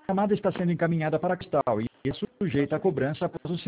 chamada está sendo encaminhada para Cristal e é sujeita a cobrança após o